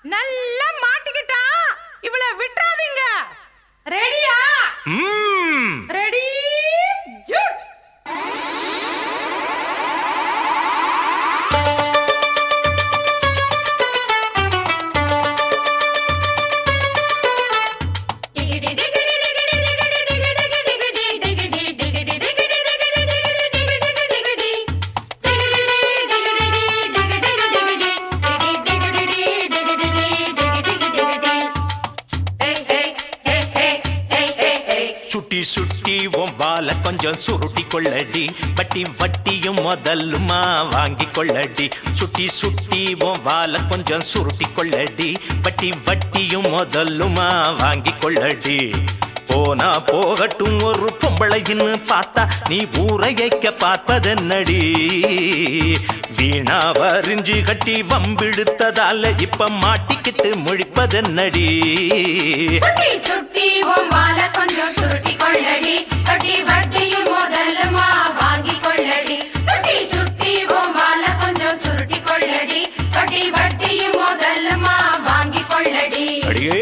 நல்லா மாட்டிக்கிட்டா இவளை விட்டுறாதீங்க. ரெடியா? ரெடி ஜூட். சுட்டி சுட்டி உன் வால கொஞ்சம் சுருட்டி கொள்ளடி, வட்டி வட்டியும் முதல்லுமா வாங்கி கொள்ளடி. சுட்டி சுட்டி உன் வால கொஞ்சம் சுருட்டி கொள்ளடி, வட்டி வட்டியும் முதல்லுமா வாங்கி கொள்ளடி. போனா போகட்டும் ஒரு பொம்பளைன்னு பார்த்தா நீ ஊரையைக்க பார்ப்பதென்னடி. வீணா வரிஞ்சு கட்டி வம்பிடுத்ததால இப்ப மாட்டிக்கிட்டு முழிப்பதென்னடி. சுட்டி சுட்டி உன் வால கொஞ்சம் சுருட்டி கொள்ளடி, வட்டி வட்டியும் முதல்லுமா வாங்கி கொள்ளடி. சுட்டி சுட்டி உன் வால கொஞ்சம் சுருட்டி கொள்ளடி, வட்டி வட்டியும் முதல்லுமா வாங்கி கொள்ளடி. அடியே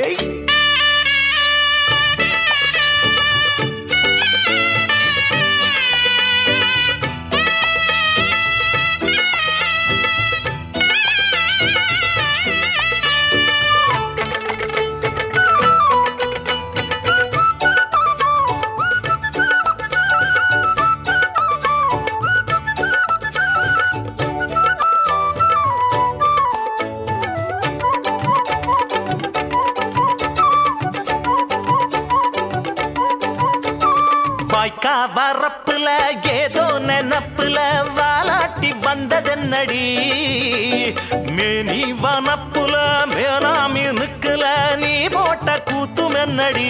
வாய்க்கா வரப்புல ஏதோ நெனப்புல வாலாட்டி வந்ததென்னடி. மேனி வனப்புல மேலாமி நிக்கல நீ போட்ட கூத்துமென்னடி.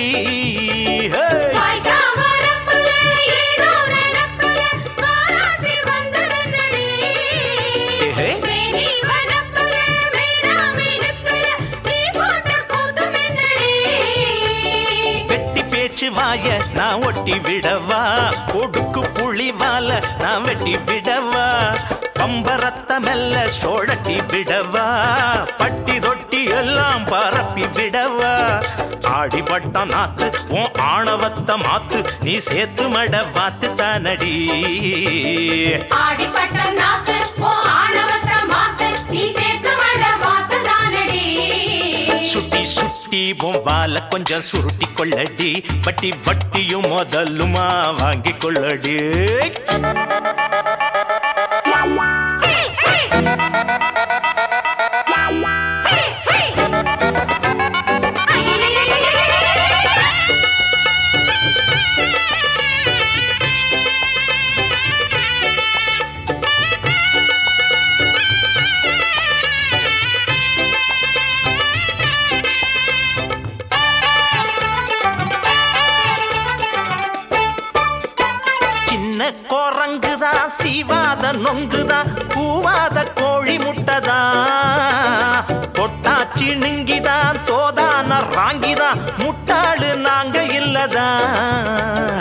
வாய நான் ஒட்டி விடவா, ஒடுக்கு புளி வால நான் வெட்டி விடவா, பம்பரத்த மெல்ல சோழட்டி விடவா, பட்டி தொட்டி எல்லாம் பரப்பி விடவா. ஆடிப்பட்ட நாத்து உன் ஆணவத்த மாத்து நீ சேர்த்து மட வாத்து தானடி. ஆடிப்பட்ட நாத்து உன் ஆணவத்த மாத்து நீ சேர்த்து மட வாத்து தானடி. சுட்டி சுட்டி உன் வால கொஞ்சம் சுருட்டி கொள்ளடி, வட்டி வட்டியும் முதல்லுமா வாங்கி கொள்ளடி. குரங்குதான் சீவாத நொங்குதான் பூவாத கோழி முட்டைதான், பொட்டாச்சி நிங்கிதான் தோதான ராங்கிதான் முட்டாளு நாங்க இல்லதான்.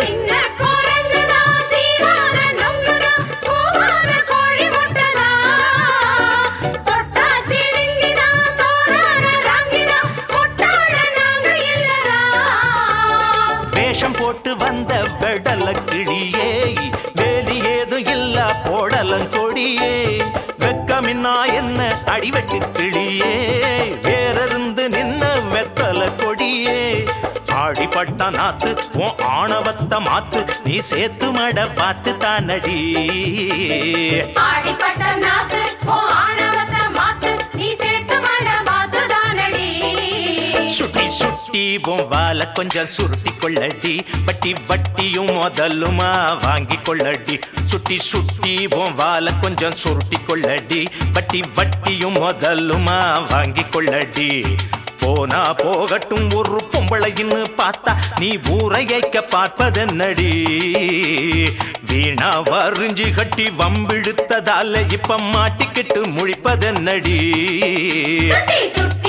வேஷம் போட்டு வந்த வெடல கிளியே, வேலி ஏதும் இல்ல போடலம் கொடியே, வெக்கமின்னா என்ன அடிவெட்டு கிளியே, வேறிருந்து நின்ன வெத்தல கொடியே. ஆடிப்பட்ட நாத்து உன் ஆணவத்த மாத்து நீ சேர்த்து மட பார்த்து தானடி. ஆடிப்பட்ட நாத்து உன் ஆணவத்த மாத்து நீ சேர்த்து மட பார்த்து தானடி. சுட்டி சுட்டி உன் வால கொஞ்சம் சுருட்டி கொள்ளடி, வட்டி வட்டியும் முதல்லுமா வாங்கி கொள்ளடி. சுட்டி சுட்டி உன் வால கொஞ்சம் சுருட்டி கொள்ளடி, வட்டி வட்டியும் முதல்லுமா வாங்கி கொள்ளடி. போனா போகட்டும் ஒரு பொம்பளைன்னு பார்த்தா நீ ஊரையைக்க பார்ப்பதென்னடி. வீணா வரிஞ்சு கட்டி வம்பிடுத்ததால இப்ப மாட்டிக்கிட்டு முழிப்பதென்னடி.